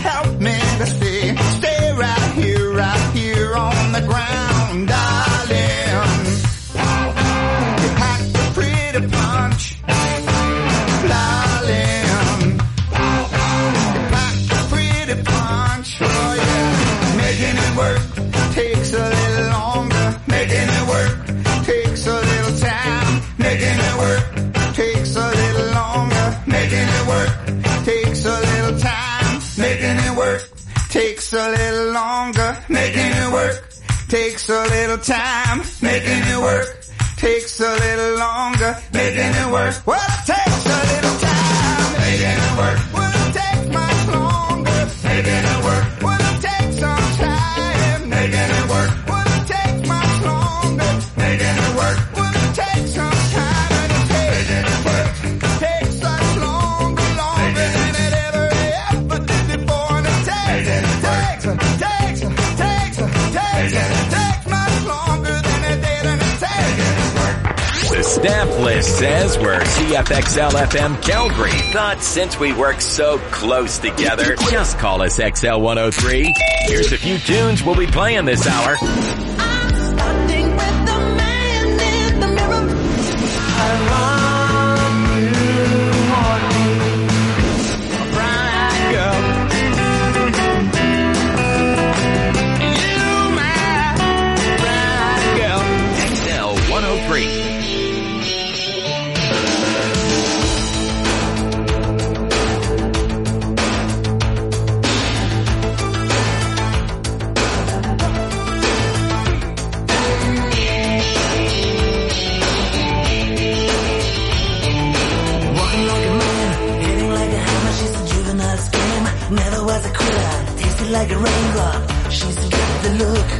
help me to stay right here on the ground, darling. You packed a pretty punch, darling. You packed a pretty punch, oh yeah. Making it work takes a little longer. Making it work takes a little time. Making it work takes a little longer. Making it work takes a little time. Making it work takes a little longer. Making it work takes a little time. Making it work takes a little longer. Making it work, well, it takes a little time. Making it work, well, it takes much longer. Making it work, well, it takes some time. Making it work, well, it takes much longer. Making it work, well, it takes some time. And it takes such longer than it ever did before. And it takes much longer than it did. And it takes. The staff list says we're CFXL-FM Calgary. Thought since we work so close together, just call us XL103. Here's a few tunes we'll be playing this hour. I'm starting with the man in the mirror. I want you more than a bright girl. You my bright girl. XL103. Never was a quitter, tasted like a raindrop. She's got the look.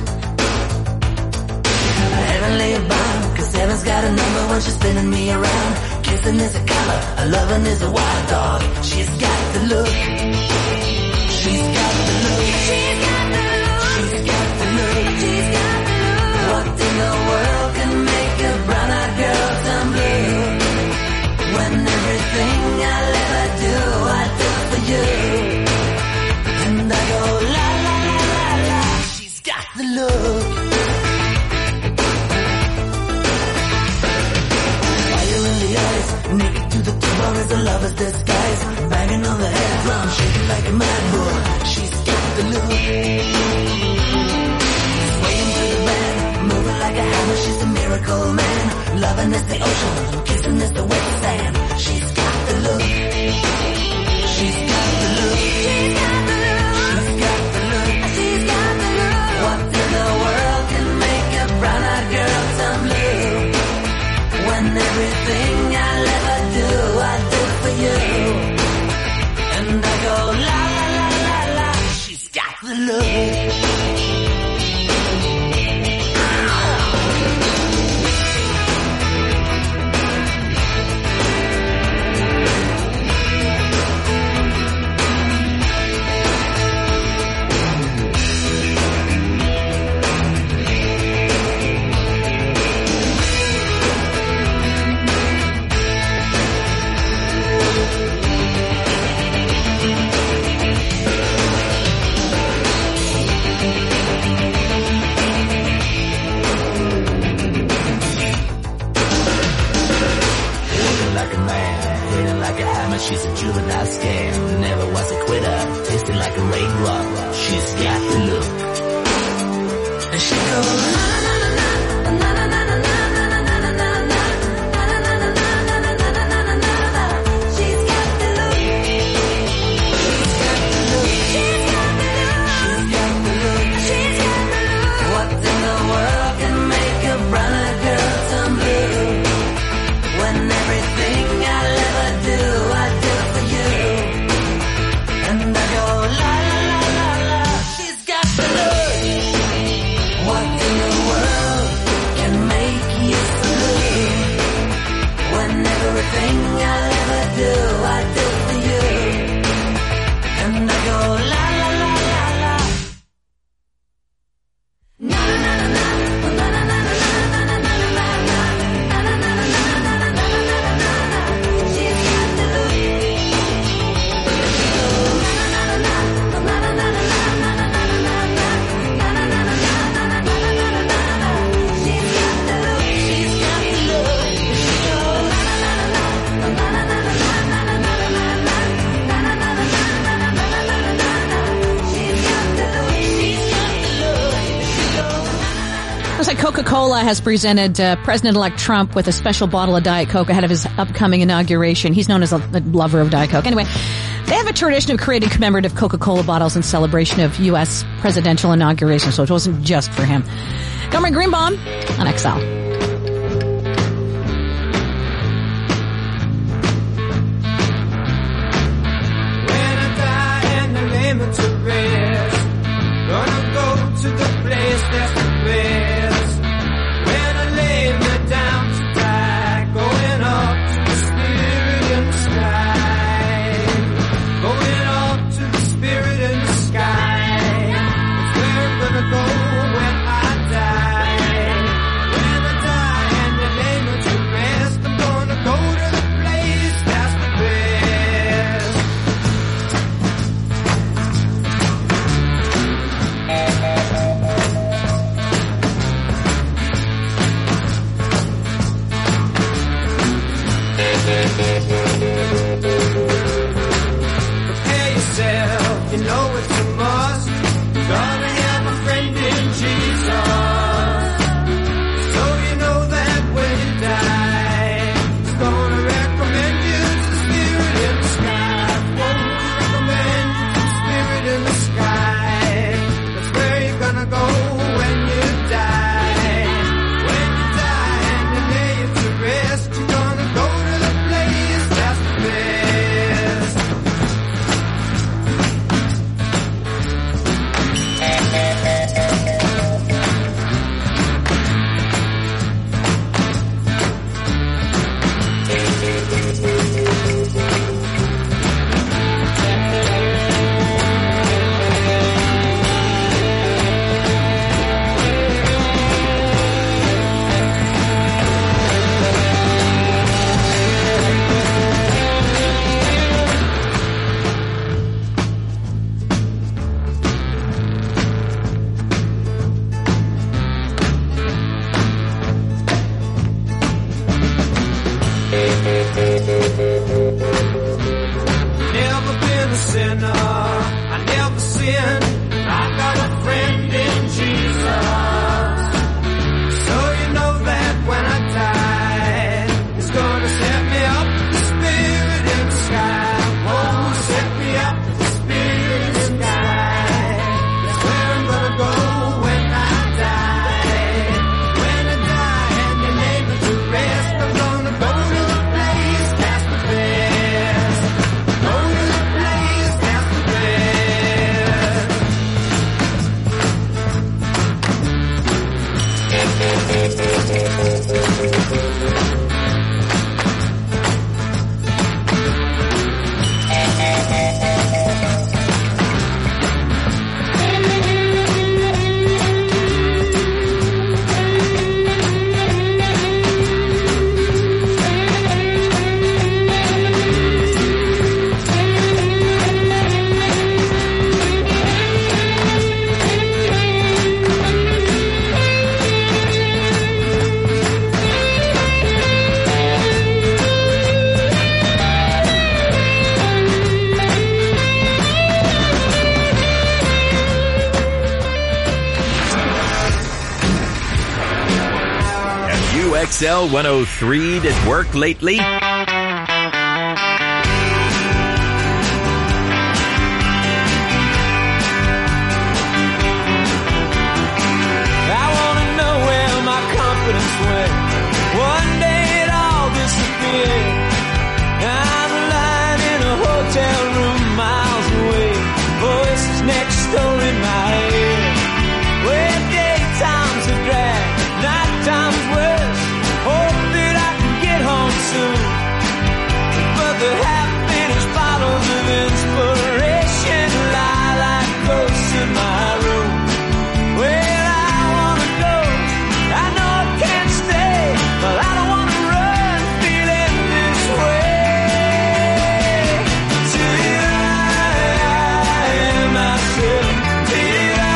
Heavenly bound, cause heaven's got a number when she's spinning me around. Kissing is a color, a loving is a wild dog. She's got the look. She's got the look. She's got the look. She's got the look. She's got the look. What in the world can make a brown-eyed girl turn blue? When everything I'll ever do, I do for you. And I go la la la la la. She's got the look. Fire in the eyes, naked to the core is a lover's disguise. Banging on the head drum, shaking like a mad bull. She's got the look. Swaying through the band, moving like a hammer. She's a miracle man. Loving is the ocean, kissing is the wet sand. She's got the look. She's got the look. She's got the look. She's got the look. She's got the look. What in the world can make a brown-eyed girl turn blue? When everything I'll ever do, I do for you. And I go la la la la la. She's got the look. Diet Coca-Cola has presented President-elect Trump with a special bottle of Diet Coke ahead of his upcoming inauguration. He's known as a lover of Diet Coke. Anyway, they have a tradition of creating commemorative Coca-Cola bottles in celebration of U.S. presidential inauguration, so it wasn't just for him. Gomer Greenbaum on XL. To the place that's the best. When I lay me down to die, going up to the spirit in the sky. Going up to the spirit in the sky. That's where I'm gonna go when I die. When I die and they lay me to rest, I'm gonna go to the place that's the best. Prepare yourself, you know it's a must. Gonna have a friend in Jesus. So you know that when you die, he's gonna recommend you to the spirit in the sky. Won't recommend you to the spirit in the sky. That's where you're gonna go when you die. When you die and they lay you to rest, you're gonna go to the place that's the best. Never been a sinner, I never sinned. I got a friend in Jesus. So you know that when I die, it's gonna set me up with the spirit in the sky. Oh, set me up with the spirit in the sky. That's where I'm gonna go when I die. When I die and they lay me to rest, I'm gonna go to the place that's the best. Go to the place that's the best. UXL 103 at work lately? I wanna know where my confidence went. One day it all disappeared. I'm lying in a hotel room miles away. Voices next door in my head. Where daytimes are drag, night times worse. Hope that I can get home soon. But the half-finished bottles of inspiration lie like ghosts in my room. Where I wanna go, I know I can't stay, but I don't wanna run feeling this way. Till I am myself, till I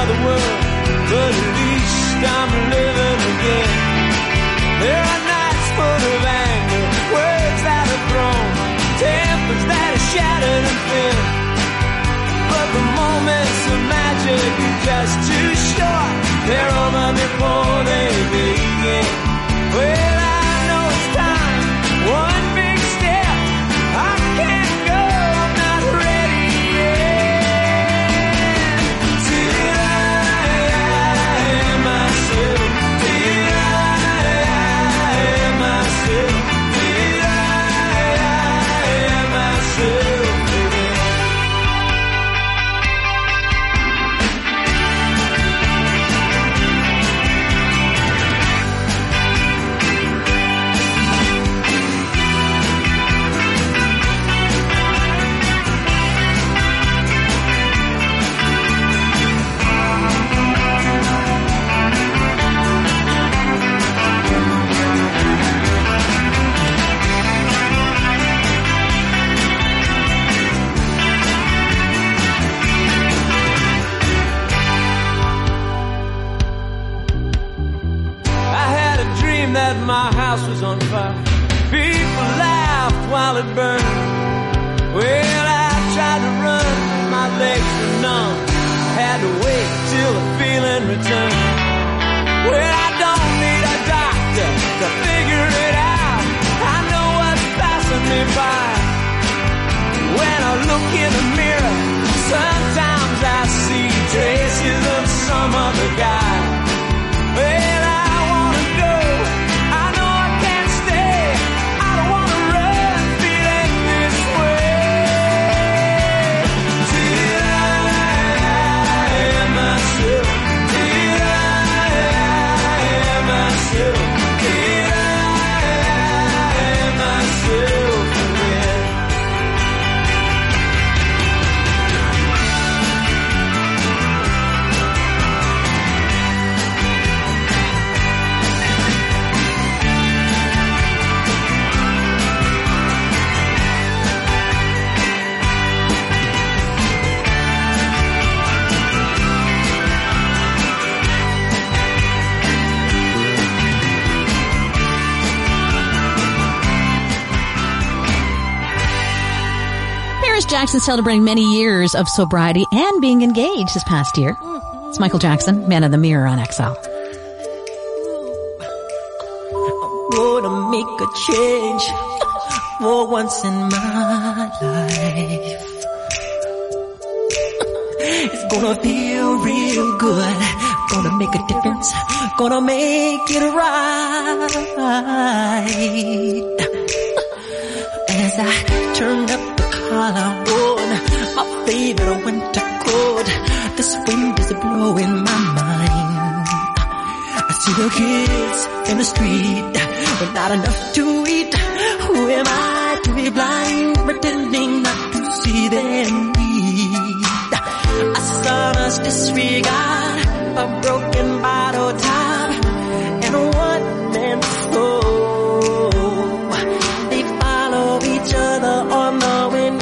the world, but at least I'm living again. There are nights full of anger, words that are thrown, tempers that are shattered and thin. But the moments of magic are just too short. They're over before they begin. Well, I know it's time, one big step. I can't go, I'm not ready yet. Till I am myself, till I am myself, till I am myself again. That my house was on fire. People laughed while it burned. Well, I tried to run, my legs were numb. Had to wait till the feeling returned. Well, I don't need a doctor to figure it out. I know what's passing me by. When I look in the mirror, sometimes I see traces of some other guy. Well, Jackson celebrating many years of sobriety and being engaged this past year. It's Michael Jackson, Man in the Mirror on XL. I'm gonna make a change for once in my life. It's gonna feel real good. Gonna make a difference. Gonna make it right. As I turn up collar on my favorite winter coat, this wind is blowing my mind. I see the kids in the street with not enough to eat. Who am I to be blind, pretending not to see their need? A son's disregard, a broken bottle top, and a one-man show. They follow each other on the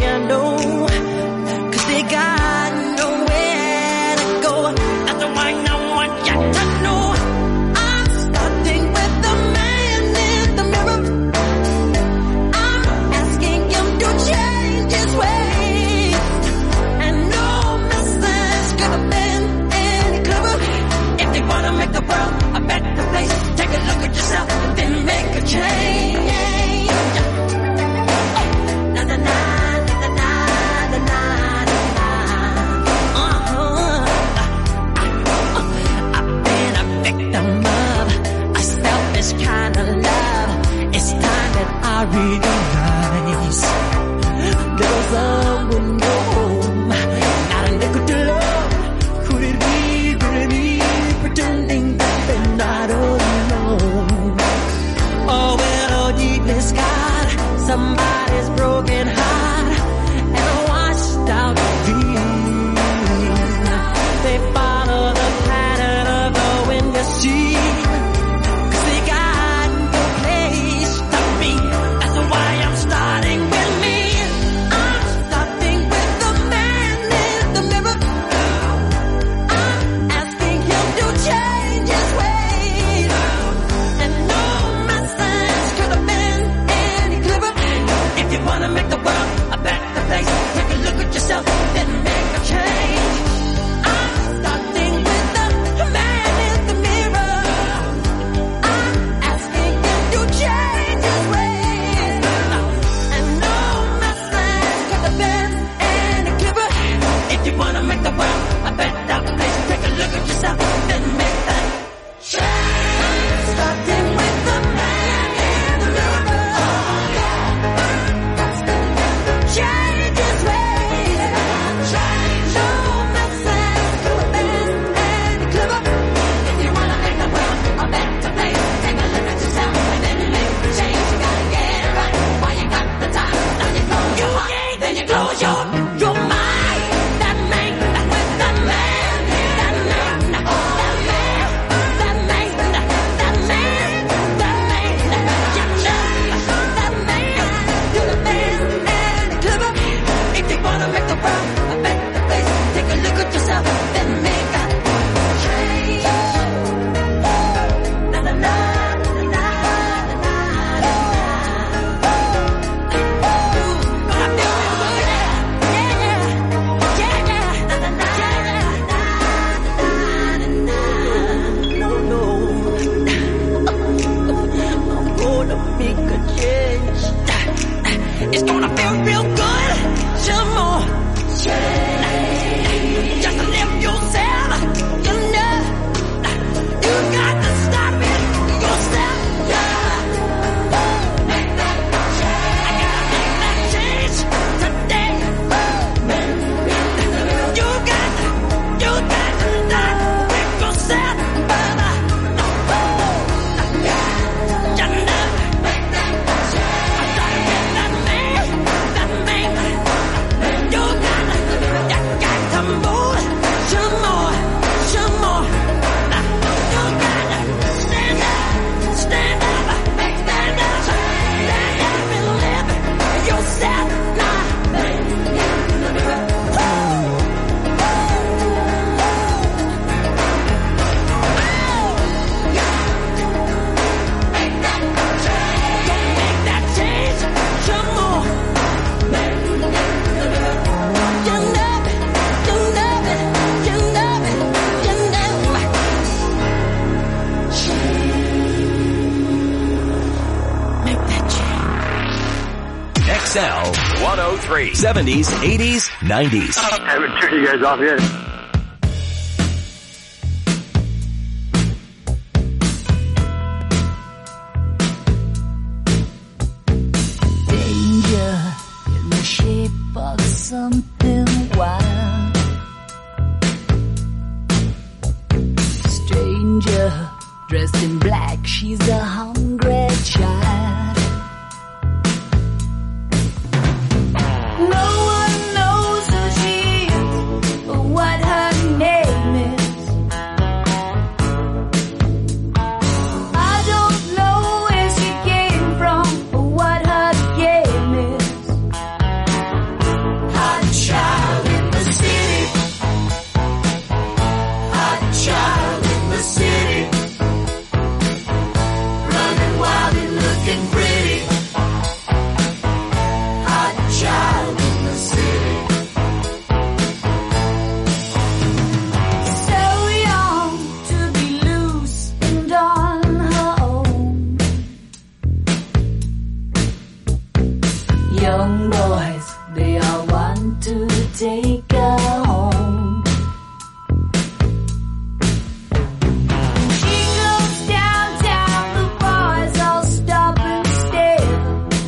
somebody's broken heart and a washed out dream. They follow the pattern of the wind you see, 'cause they got no place to be. That's why I'm starting with me. I'm starting with the man in the mirror. I'm gonna make the world a better place. Take a look at yourself and make that change. Na na na na na na na. Gonna feel real good, yeah, yeah, yeah. Na na na na na na. No, no. I'm gonna make a change. It's gonna feel real good. Some more change. Just to live yourself. You know, you got to stop it yourself. Yeah. Make that change. I gotta make that change today. You got to start with yourself, brother. You know, make that change. I started with that man. You got to move some more. You got to stand up, stand up and live yourself now. Make that change some more. XL 103. 70s, 80s, 90s. I haven't turned you guys off yet. Danger in the shape of something wild. Stranger dressed in black, she's a hungry child. No one knows who she is or what her name is. I don't know where she came from or what her game is. Hot child in the city. Hot child in the city. Running wild and looking pretty. Hot child in the city. So young to be loose and on her own. Young boys, they all want to take her home. She goes downtown, the boys all stop and stare.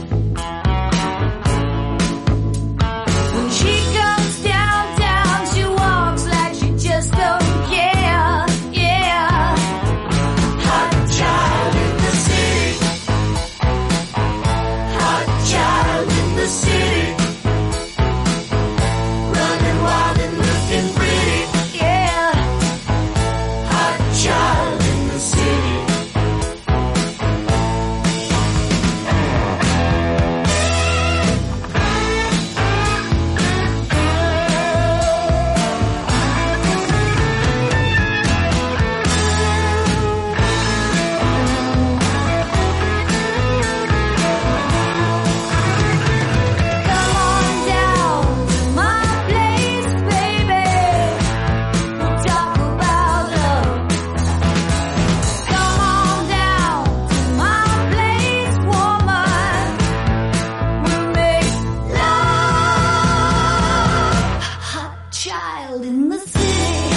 When she comes downtown, she walks like she just don't care. Yeah. Hot child in the city. Hot child in the city. Running wild and looking pretty. Yeah. Hot child in the city. Come on down to my place, baby. We'll talk about love. Come on down to my place, woman. We'll make love. Hot child in the city.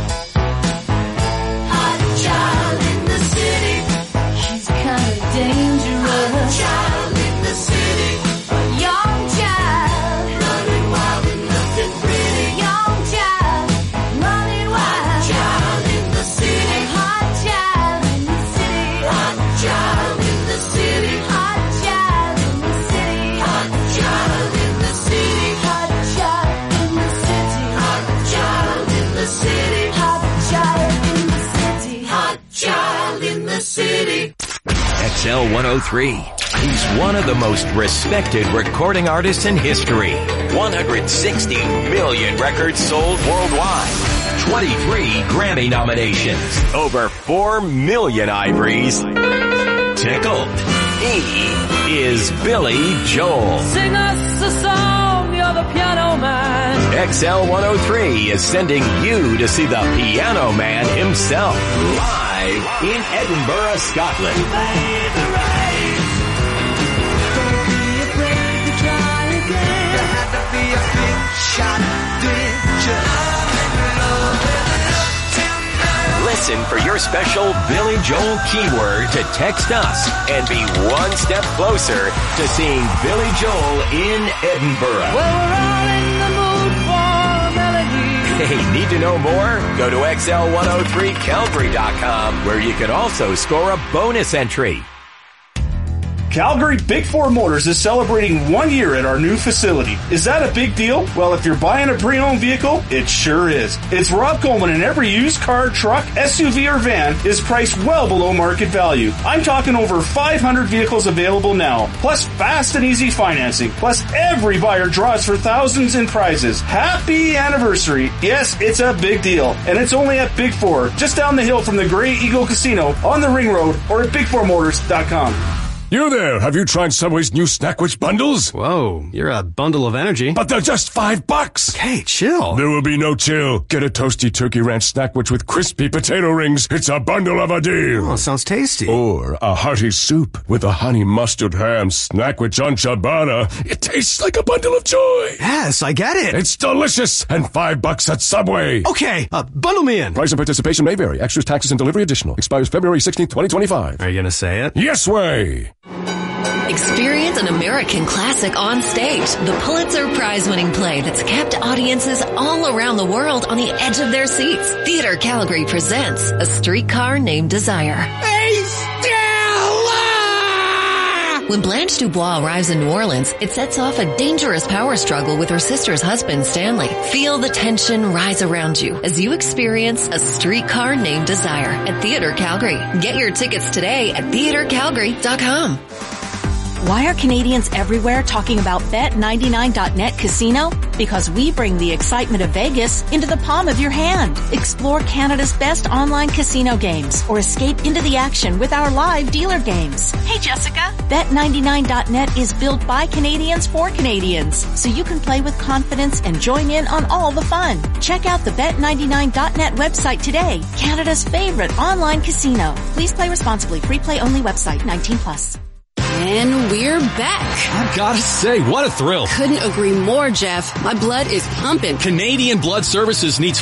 Hot child in the city. She's kind of dangerous. Hot child in the city. A young child. Running wild and looking pretty. Young child. Running wild. Hot child in the city. Hot child in the city. Hot child in the city. Hot child in the city. Hot child in the city. Hot child in the city. Hot child in the city. Hot child in the city. Hot child in the city. XL 103. He's one of the most respected recording artists in history. 160 million records sold worldwide. 23 Grammy nominations. Over 4 million ivories. Tickled. He is Billy Joel. Sing us a song, you're the piano man. XL 103 is sending you to see the Piano Man himself. Live in Edinburgh, Scotland. Listen for your special Billy Joel keyword to text us and be one step closer to seeing Billy Joel in Edinburgh. Well, we're all in the mood for a melody. Hey, need to know more? Go to XL103Calgary.com where you can also score a bonus entry. Calgary Big 4 Motors is celebrating 1 year at our new facility. Is that a big deal? Well, if you're buying a pre-owned vehicle, it sure is. It's Rob Coleman, and every used car, truck, SUV, or van is priced well below market value. I'm talking over 500 vehicles available now, plus fast and easy financing, plus every buyer draws for thousands in prizes. Happy anniversary. Yes, it's a big deal, and it's only at Big 4, just down the hill from the Grey Eagle Casino on the Ring Road or at big4motors.com. You there, have you tried Subway's new Snackwich bundles? Whoa, you're a bundle of energy. But they're just $5. Hey, chill. There will be no chill. Get a toasty turkey ranch Snackwich with crispy potato rings. It's a bundle of a deal. Oh, sounds tasty. Or a hearty soup with a honey mustard ham Snackwich on ciabatta. It tastes like a bundle of joy. Yes, I get it. It's delicious and $5 at Subway. Okay, bundle me in. Price and participation may vary. Extras, taxes, and delivery additional. Expires February 16th, 2025. Are you gonna say it? Yes way. Experience an American classic on stage. The Pulitzer Prize-winning play that's kept audiences all around the world on the edge of their seats. Theater Calgary presents A Streetcar Named Desire. Hey, Stella! When Blanche Dubois arrives in New Orleans, it sets off a dangerous power struggle with her sister's husband, Stanley. Feel the tension rise around you as you experience A Streetcar Named Desire at Theater Calgary. Get your tickets today at theatercalgary.com. Why are Canadians everywhere talking about Bet99.net Casino? Because we bring the excitement of Vegas into the palm of your hand. Explore Canada's best online casino games or escape into the action with our live dealer games. Hey, Jessica. Bet99.net is built by Canadians for Canadians, so you can play with confidence and join in on all the fun. Check out the Bet99.net website today, Canada's favorite online casino. Please play responsibly. Free play only website, 18+. And we're back. I've got to say, what a thrill. Couldn't agree more, Jeff. My blood is pumping. Canadian Blood Services needs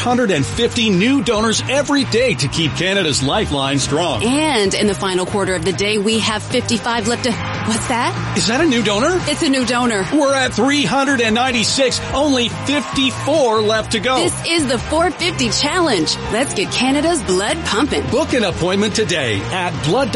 450 new donors every day to keep Canada's lifeline strong. And in the final quarter of the day, we have 55 left to... What's that? Is that a new donor? It's a new donor. We're at 396. Only 54 left to go. This is the 450 challenge. Let's get Canada's blood pumping. Book an appointment today at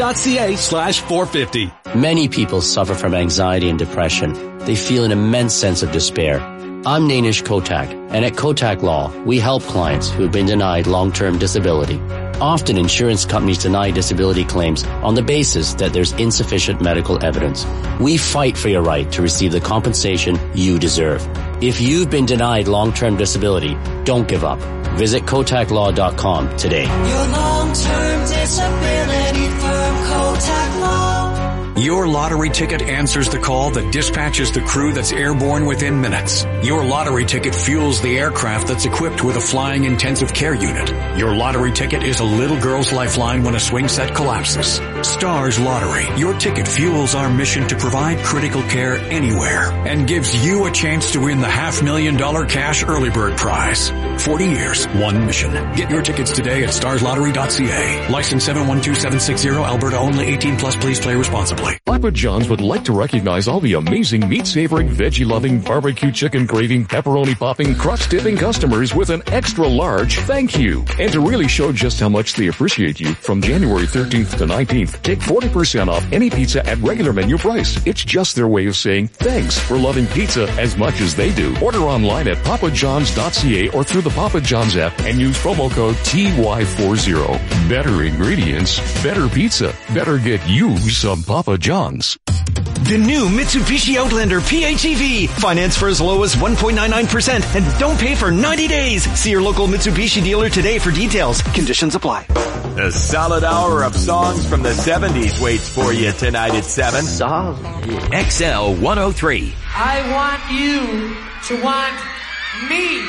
blood.ca/450. Many people suffer from anxiety and depression. They feel an immense sense of despair. I'm Nainish Kotak, and at Kotak Law, we help clients who have been denied long-term disability. Often insurance companies deny disability claims on the basis that there's insufficient medical evidence. We fight for your right to receive the compensation you deserve. If you've been denied long-term disability, don't give up. Visit KotakLaw.com today. Your long-term disability firm, Kotak Law. Your lottery ticket answers the call that dispatches the crew that's airborne within minutes. Your lottery ticket fuels the aircraft that's equipped with a flying intensive care unit. Your lottery ticket is a little girl's lifeline when a swing set collapses. Stars Lottery. Your ticket fuels our mission to provide critical care anywhere and gives you a chance to win the $500,000 cash early bird prize. 40 years, one mission. Get your tickets today at starslottery.ca. License 712760, Alberta only, 18+. Please play responsibly. Papa John's would like to recognize all the amazing meat-savoring, veggie-loving, barbecue chicken craving, pepperoni-popping, crust-dipping customers with an extra-large thank you. And to really show just how much they appreciate you, from January 13th to 19th, take 40% off any pizza at regular menu price. It's just their way of saying thanks for loving pizza as much as they do. Order online at papajohns.ca or through the Papa John's app and use promo code TY40. Better ingredients, better pizza, better get you some Papa John's. The new Mitsubishi Outlander PHEV. Finance for as low as 1.99% and don't pay for 90 days. See your local Mitsubishi dealer today for details. Conditions apply. The solid hour of songs from the 70s waits for you tonight at 7. Solid. XL 103. I want you to want me.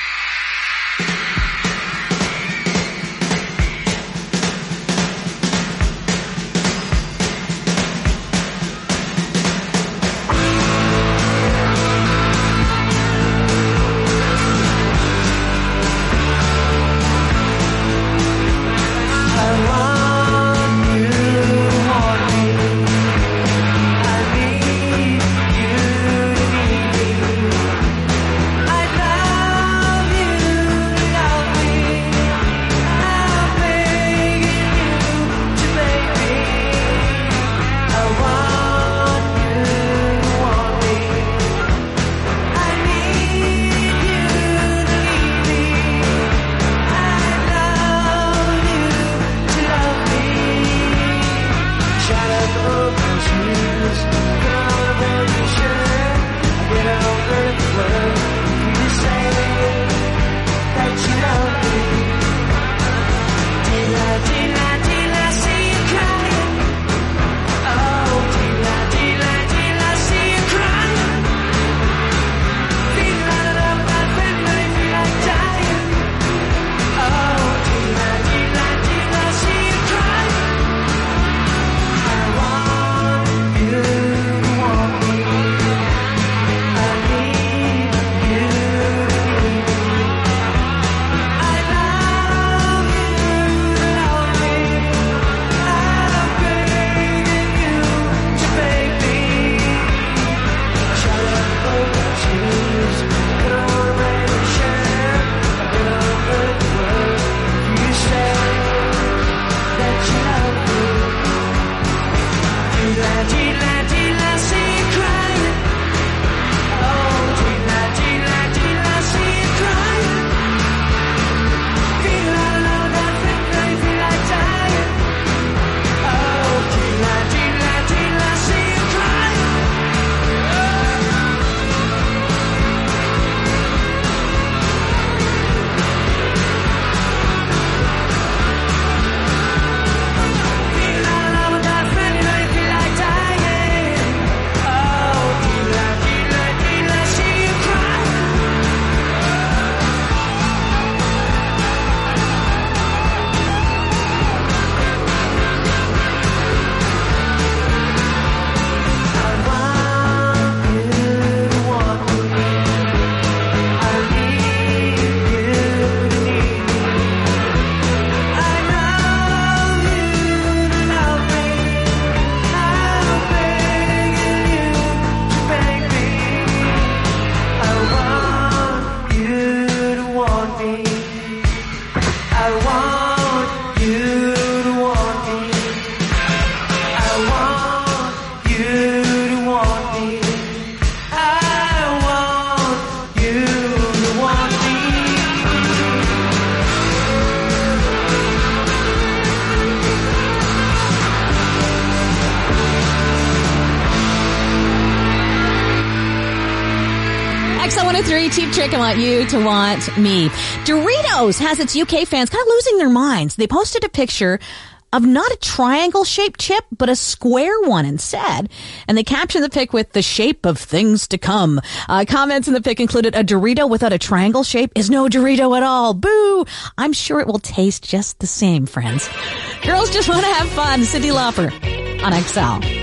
Cheap Trick, I want you to want me. Doritos has its UK fans kind of losing their minds. They posted a picture of not a triangle-shaped chip, but a square one instead. And they captioned the pic with the shape of things to come. Comments in the pic included, a Dorito without a triangle shape is no Dorito at all. Boo! I'm sure it will taste just the same, friends. Girls just want to have fun. Cyndi Lauper on XL.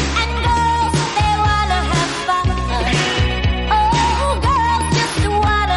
What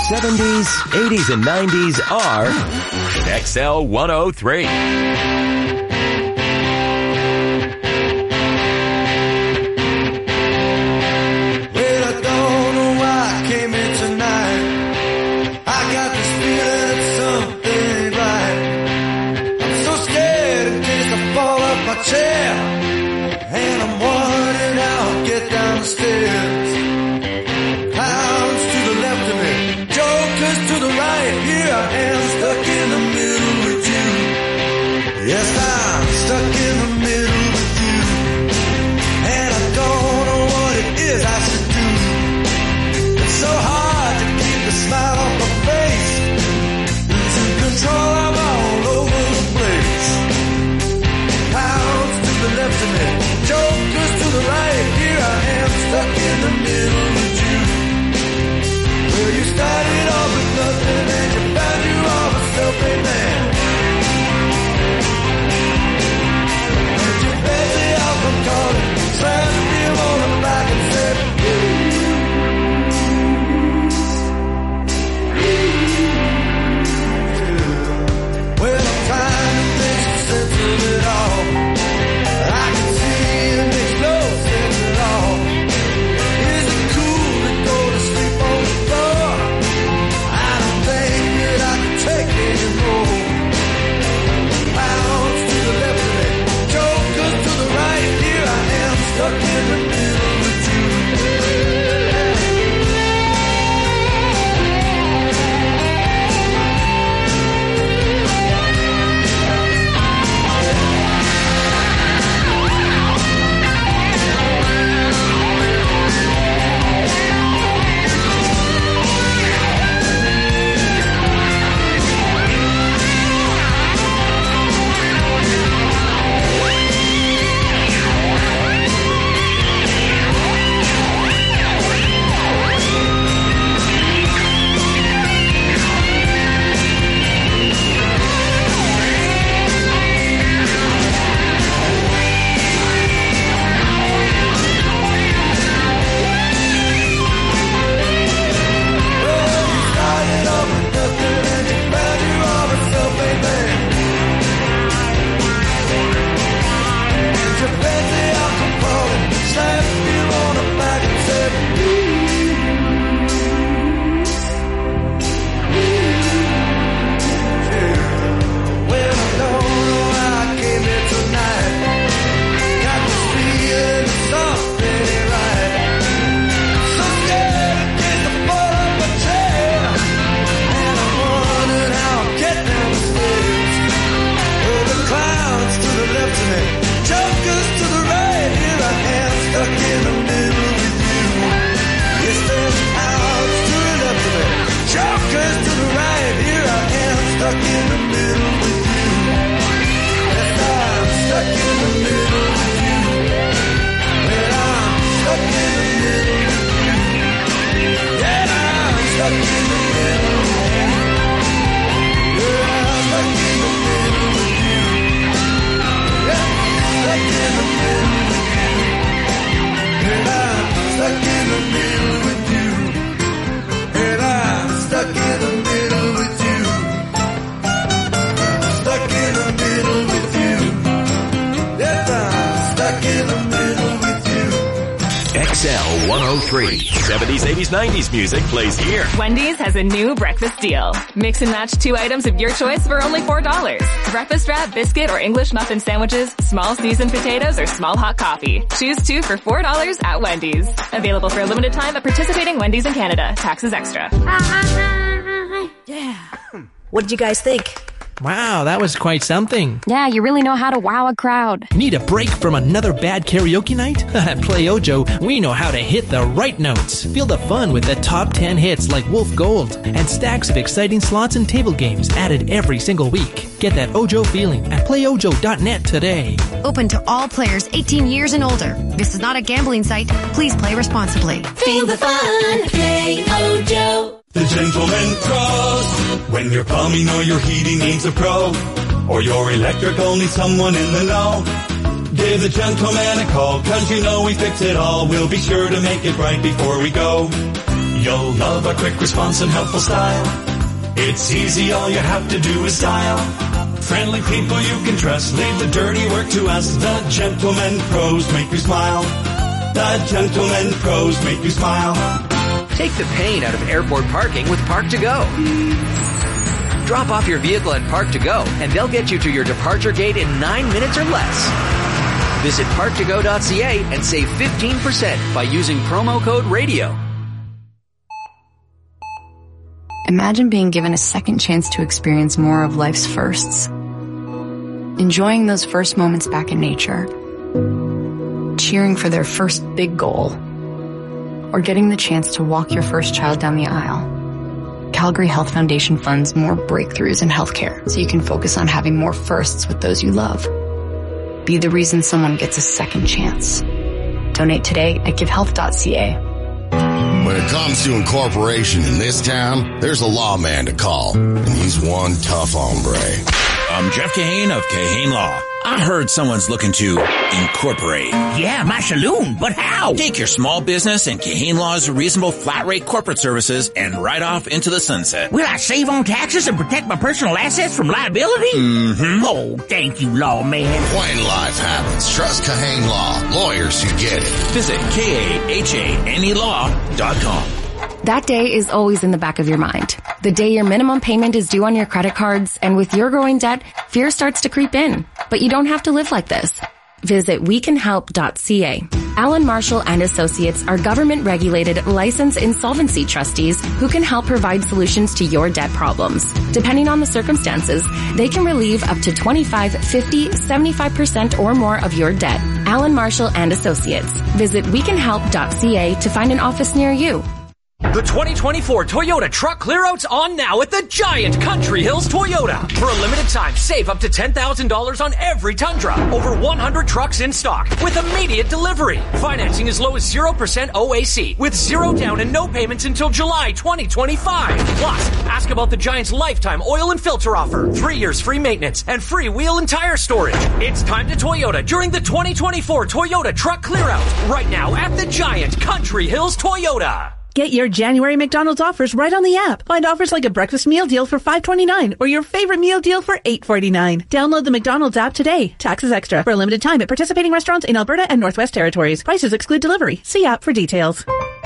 70s, 80s, and 90s are XL 103. Well, I don't know why I came here tonight. I got this feeling that something ain't right. I'm so scared in case I fall off my chair, and I'm wondering how I'll get down the stairs. Clowns to the left of me, jokers to the right. Here I am, stuck in the middle with you. Yes, I'm stuck in the middle with you, and I don't know what it is I should do. It's so hard to keep a smile on my face. Losing control, I'm all over the place. Clowns to the left of me, jokers to the right. Here I am, stuck in the middle with you. Well, you started off with nothing and you found you are a self-made man. And you bet the album calling, slammed you on the back and said, well, I'm trying to make some sense of it all. I can see it makes no sense at all. Is it cool to go to sleep on the floor? I don't think that I can take anymore. Clowns to the left of me, jokers to the right. Here I am, stuck in the middle with you. XL 103. 70s, 80s, 90s music plays here. Wendy's has a new breakfast deal. Mix and match 2 items of your choice for only $4. Breakfast wrap, biscuit, or English muffin sandwiches, small seasoned potatoes, or small hot coffee. Choose 2 for $4 at Wendy's. Available for a limited time at participating Wendy's in Canada. Taxes extra. Yeah. What did you guys think? Wow, that was quite something. Yeah, you really know how to wow a crowd. Need a break from another bad karaoke night? At Play Ojo, we know how to hit the right notes. Feel the fun with the top 10 hits like Wolf Gold and stacks of exciting slots and table games added every single week. Get that Ojo feeling at playojo.net today. Open to all players 18 years and older. This is not a gambling site. Please play responsibly. Feel the fun. Play Ojo. The Gentleman Pros. When your plumbing or your heating needs a pro, or your electrical needs someone in the know, give the Gentleman a call, 'cause you know we fix it all. We'll be sure to make it right before we go. You'll love our quick response and helpful style. It's easy, all you have to do is dial. Friendly people you can trust, leave the dirty work to us. The Gentlemen Pros make you smile. The Gentlemen Pros make you smile. Take the pain out of airport parking with Park to Go. Drop off your vehicle at Park to Go, and they'll get you to your departure gate in 9 minutes or less. Visit parktogo.ca and save 15% by using promo code RADIO. Imagine being given a second chance to experience more of life's firsts. Enjoying those first moments back in nature. Cheering for their first big goal. Or getting the chance to walk your first child down the aisle. Calgary Health Foundation funds more breakthroughs in healthcare so you can focus on having more firsts with those you love. Be the reason someone gets a second chance. Donate today at givehealth.ca. When it comes to incorporation in this town, there's a lawman to call, and he's one tough hombre. I'm Jeff Kahane of Kahane Law. I heard someone's looking to incorporate. Yeah, my saloon, but how? Take your small business and Kahane Law's reasonable flat rate corporate services and ride off into the sunset. Will I save on taxes and protect my personal assets from liability? Mm-hmm. Oh, thank you, lawman. When life happens, trust Kahane Law. Lawyers who get it. Visit KAHANElaw.com. That day is always in the back of your mind. The day your minimum payment is due on your credit cards, and with your growing debt, fear starts to creep in. But you don't have to live like this. Visit wecanhelp.ca. Allen Marshall and Associates are government-regulated, licensed insolvency trustees who can help provide solutions to your debt problems. Depending on the circumstances, they can relieve up to 25, 50, 75% or more of your debt. Allen Marshall and Associates. Visit wecanhelp.ca to find an office near you. The 2024 Toyota Truck Clearout's on now at the Giant Country Hills Toyota. For a limited time, save up to $10,000 on every Tundra. Over 100 trucks in stock with immediate delivery. Financing as low as 0% OAC with zero down and no payments until July 2025. Plus, ask about the Giant's lifetime oil and filter offer, 3 years free maintenance, and free wheel and tire storage. It's time to Toyota during the 2024 Toyota Truck Clearout. Right now at the Giant Country Hills Toyota. Get your January McDonald's offers right on the app. Find offers like a breakfast meal deal for $5.29 or your favorite meal deal for $8.49. Download the McDonald's app today. Taxes extra. For a limited time at participating restaurants in Alberta and Northwest Territories. Prices exclude delivery. See app for details.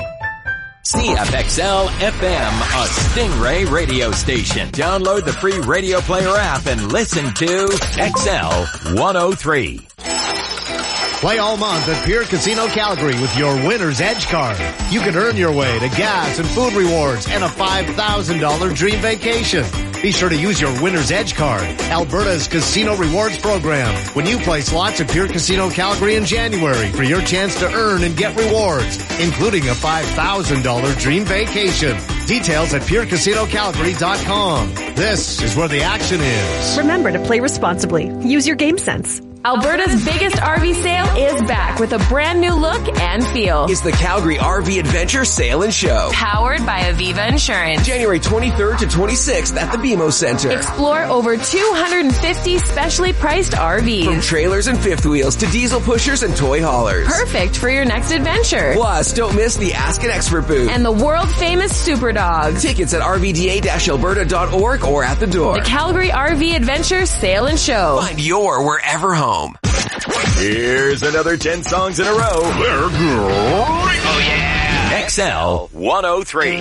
CFXL FM, a Stingray radio station. Download the free Radio Player app and listen to XL 103. Play all month at Pier Casino Calgary with your Winner's Edge card. You can earn your way to gas and food rewards and a $5,000 dream vacation. Be sure to use your Winner's Edge card, Alberta's casino rewards program, when you play slots at Pier Casino Calgary in January for your chance to earn and get rewards, including a $5,000 dream vacation. Details at PierCasinoCalgary.com. This is where the action is. Remember to play responsibly. Use your game sense. Alberta's biggest RV sale is back with a brand new look and feel. It's the Calgary RV Adventure Sale and Show. Powered by Aviva Insurance. January 23rd to 26th at the BMO Center. Explore over 250 specially priced RVs. From trailers and fifth wheels to diesel pushers and toy haulers. Perfect for your next adventure. Plus, don't miss the Ask an Expert booth. And the world famous Super Dogs. Tickets at rvda-alberta.org or at the door. The Calgary RV Adventure Sale and Show. Find your wherever home. Here's another 10 songs in a row. They're great. Oh yeah. XL 103.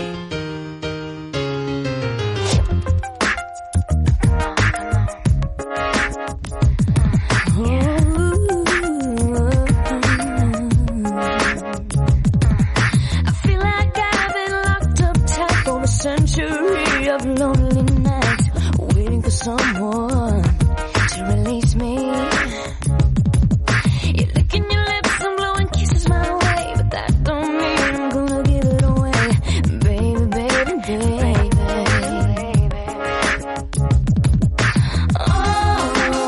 I feel like I've been locked up tight for a century of lonely nights, waiting for someone to release me. You're licking your lips and blowing kisses my way, but that don't mean I'm gonna give it away, baby, baby, baby. Oh,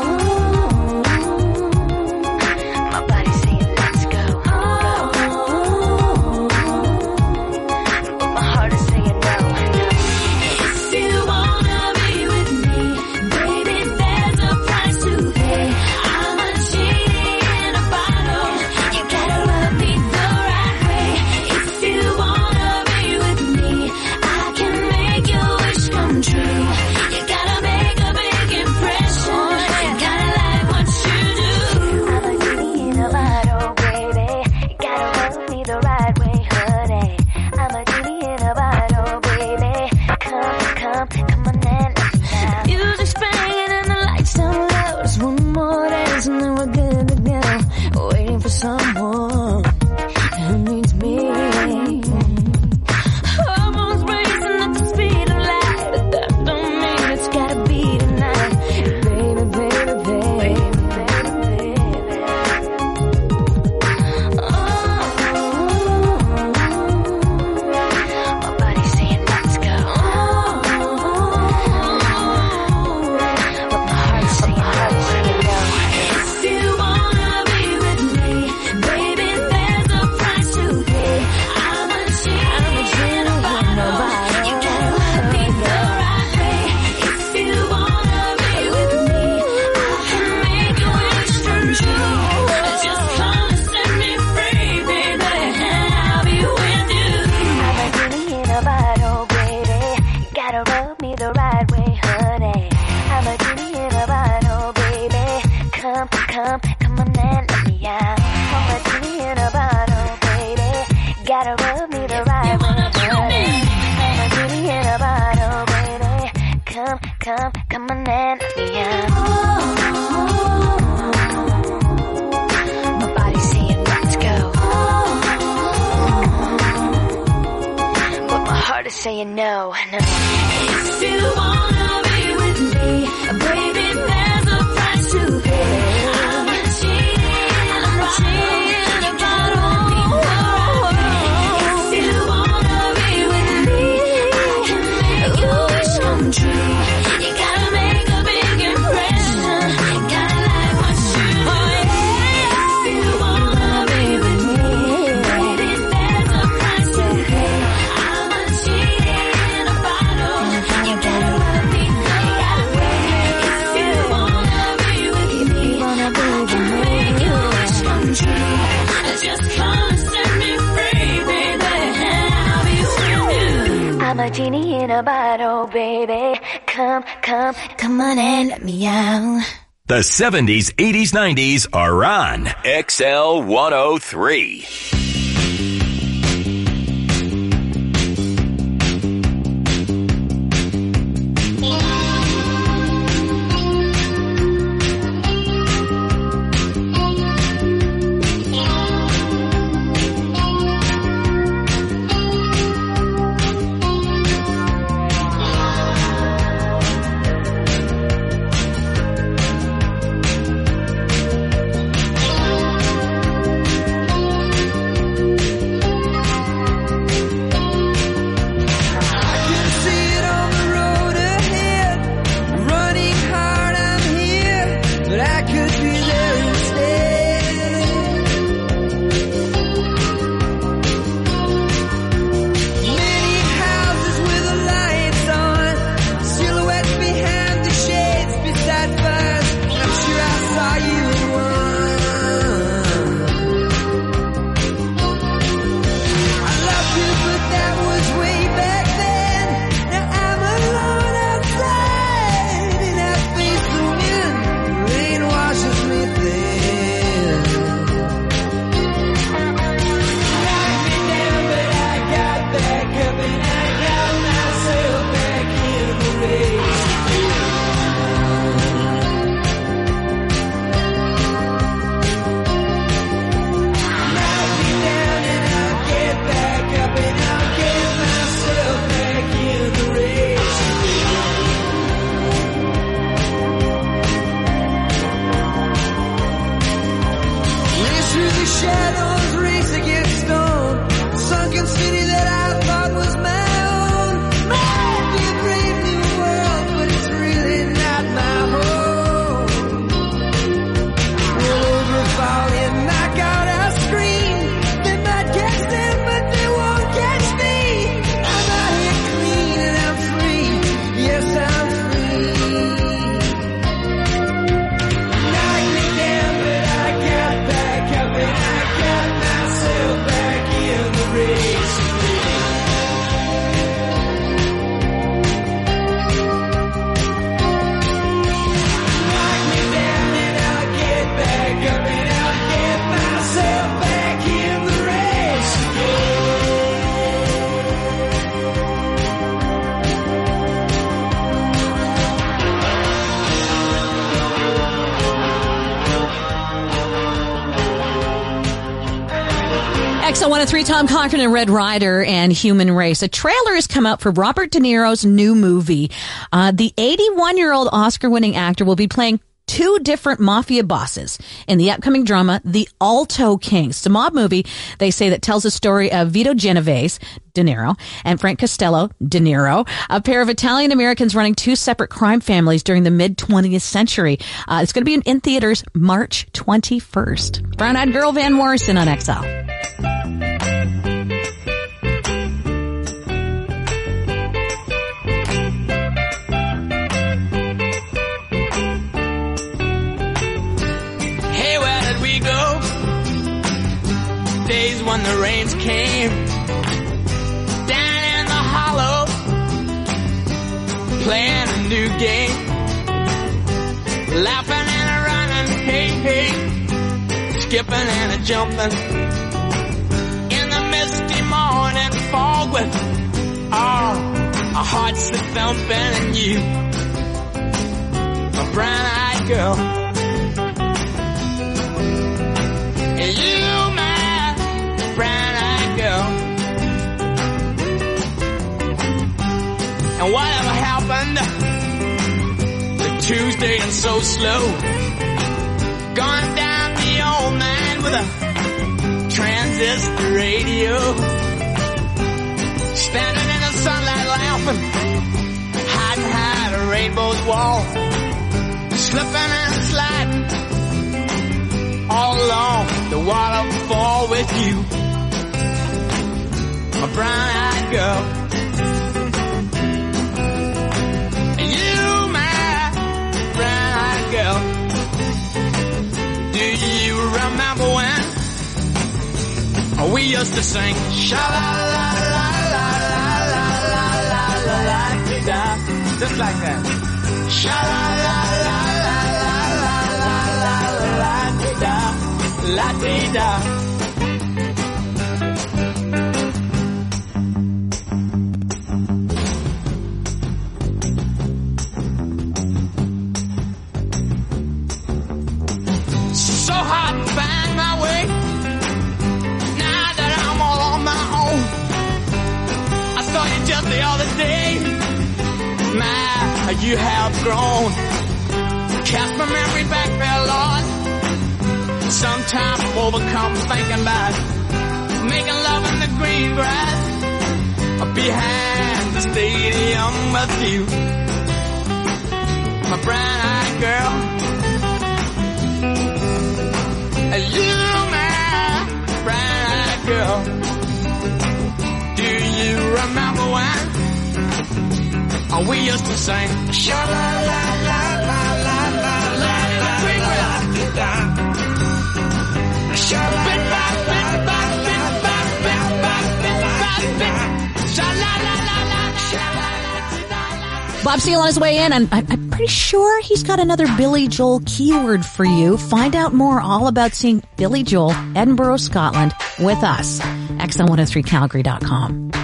my body's saying let's go. Oh, but my heart is saying no. If you wanna be with me, baby, the right way, honey. I'm a genie in a bottle, baby. Come on and let me out. I'm a genie in a bottle, baby. Gotta rub me the right way, honey. I'm a genie in a bottle, baby. Come on and let me out. My body's saying let's go, but my heart is saying no. If you wanna be with me, baby, there's a price to pay. I'm a genie in a bottle. If you wanna be with me, I can make your wish come true. You gotta make a big impression. Gotta like what you do. If you wanna be with me, baby, there's a price to pay. I'm a genie in a bottle. You gotta love me the right way. If you wanna be with me, make your wish come true. Just come and set me free, baby, and I'll be with you. I'm a genie in a bottle, baby. Come on and let me out. The 70s, 80s, 90s are on XL 103. XL 103, Tom Cochrane and Red Ryder and Human Race. A trailer has come out for Robert De Niro's new movie. The 81-year-old Oscar-winning actor will be playing two different mafia bosses in the upcoming drama, The Alto Kings. It's a mob movie, they say, that tells the story of Vito Genovese, De Niro, and Frank Costello, De Niro, a pair of Italian Americans running two separate crime families during the mid-20th century. It's going to be in theaters March 21st. Brown-Eyed Girl, Van Morrison on XL. Hey, where did we go? Days when the rains came down in the hollow. playing a new game, laughing and a running, hey, hey, skipping and a jumping in the misty morning fog with our hearts a thumping, and you, a brown-eyed girl, and you, my brown-eyed girl. And whatever happened to Tuesday and so slow, going down the old man with a transistor radio, standing in the sunlight laughing, hiding behind a rainbow's wall, slipping and sliding all along the waterfall with you, a brown-eyed girl. Girl, do you remember when we used to sing sha-la-la-la-la-la-la-la-la-la-la-la-la-la, just like that, sha-la-la-la-la-la-la-la-la-la-la-la-la. The other day, my, you have grown. Cast my memory back there, Lord. Sometimes I'm overcome thinking about making love in the green grass behind the stadium with you, my brown-eyed girl. You, my brown-eyed girl. Do you remember when we used to sing sha-la-la-la-la-la-la-la-la-la-la-la-la-la, Bob Seale on his way in, and I'm pretty sure he's got another Billy Joel keyword for you. Find out more all about seeing Billy Joel, Edinburgh, Scotland, with us. XL103Calgary.com.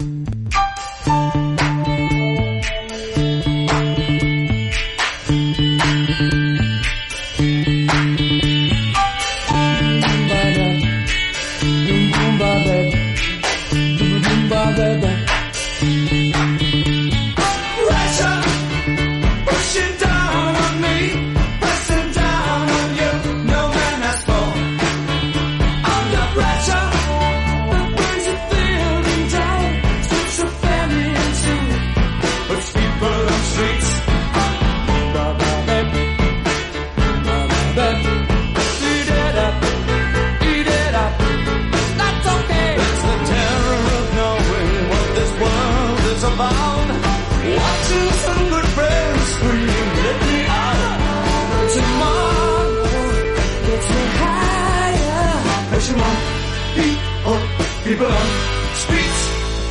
People on streets.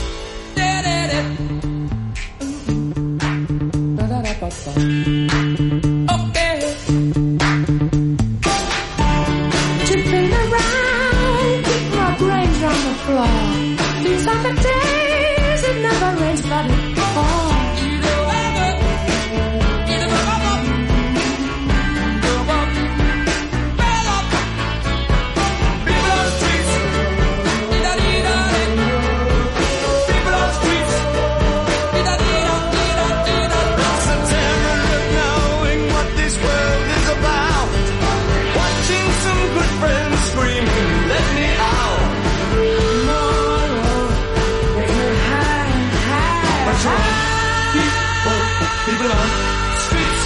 Okay. Tipping around, keep my brains on the floor. These are the days it never rains, but it falls. People on streets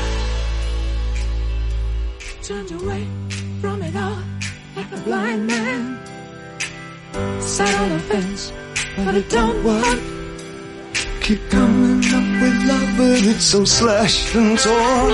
turned away from it all like a blind man. Sat on the fence, but it don't work. Keep coming up with love, but it's so slashed and torn.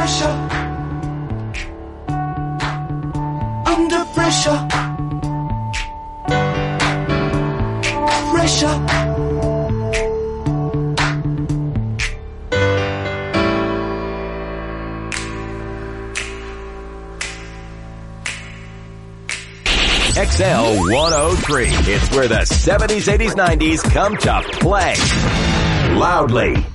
pressure. Under pressure. Pressure. XL 103. It's where the 70s, 80s, 90s come to play. Loudly.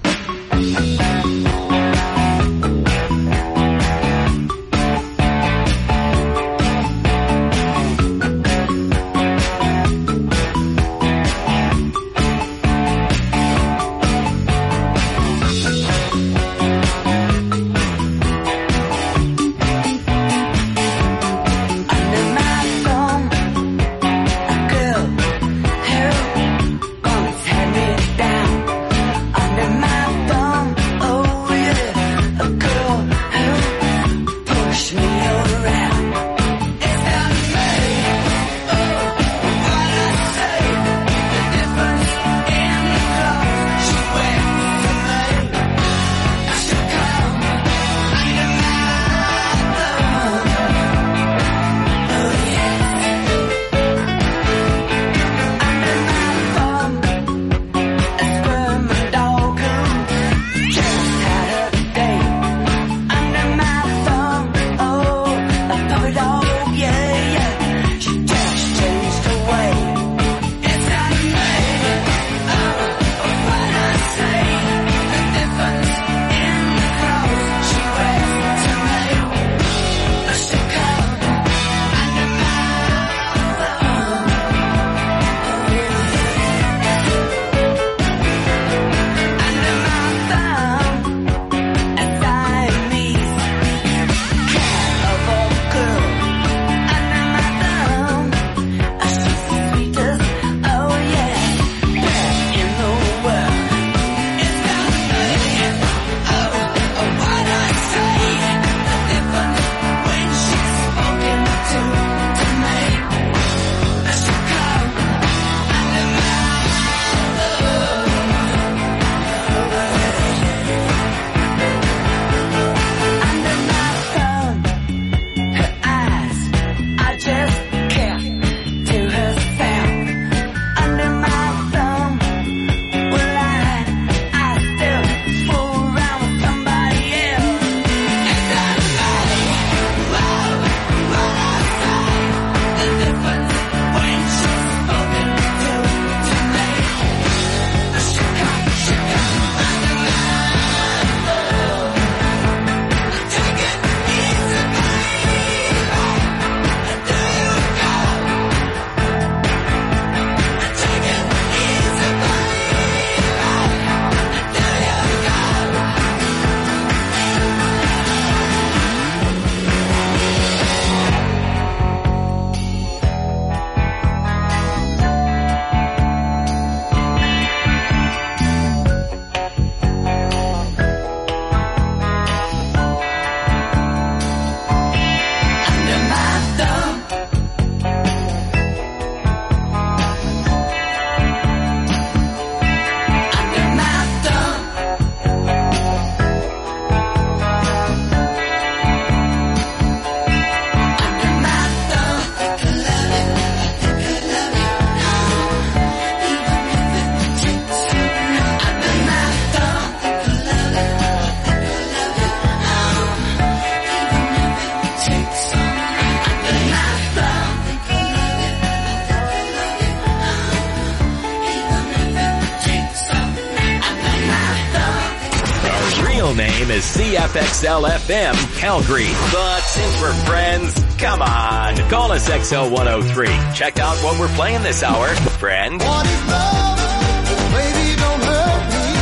Name is CFXL FM Calgary. But since we're friends, come on, call us XL 103. Check out what we're playing this hour, friend. What is love? Baby, don't hurt me.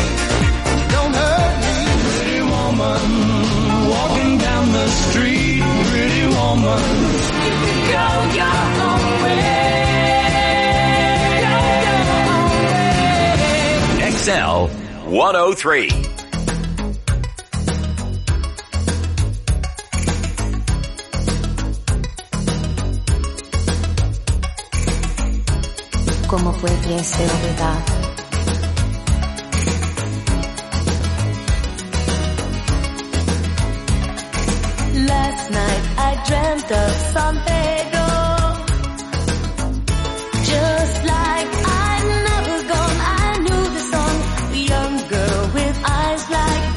Don't hurt me. Pretty woman, walking down the street. Pretty woman, go your own way. XL 103. ¿Cómo pudiese olvidar? Last night I dreamt of San Pedro.